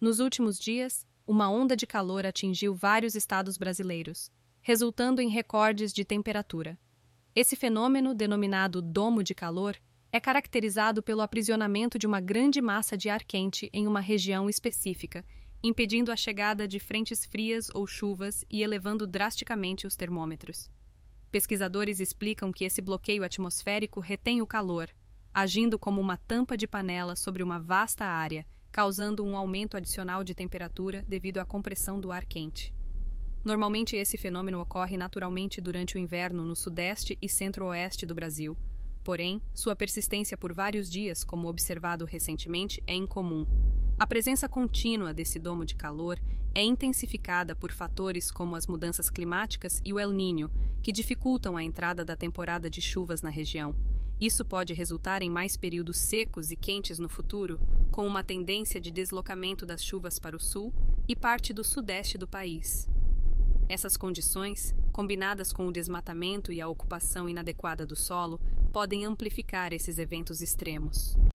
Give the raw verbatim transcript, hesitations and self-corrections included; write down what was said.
Nos últimos dias, uma onda de calor atingiu vários estados brasileiros, resultando em recordes de temperatura. Esse fenômeno, denominado domo de calor, é caracterizado pelo aprisionamento de uma grande massa de ar quente em uma região específica, impedindo a chegada de frentes frias ou chuvas e elevando drasticamente os termômetros. Pesquisadores explicam que esse bloqueio atmosférico retém o calor, agindo como uma tampa de panela sobre uma vasta área, causando um aumento adicional de temperatura devido à compressão do ar quente. Normalmente, esse fenômeno ocorre naturalmente durante o inverno no sudeste e centro-oeste do Brasil. Porém, sua persistência por vários dias, como observado recentemente, é incomum. A presença contínua desse domo de calor é intensificada por fatores como as mudanças climáticas e o El Niño, que dificultam a entrada da temporada de chuvas na região. Isso pode resultar em mais períodos secos e quentes no futuro, com uma tendência de deslocamento das chuvas para o sul e parte do sudeste do país. Essas condições, combinadas com o desmatamento e a ocupação inadequada do solo, podem amplificar esses eventos extremos.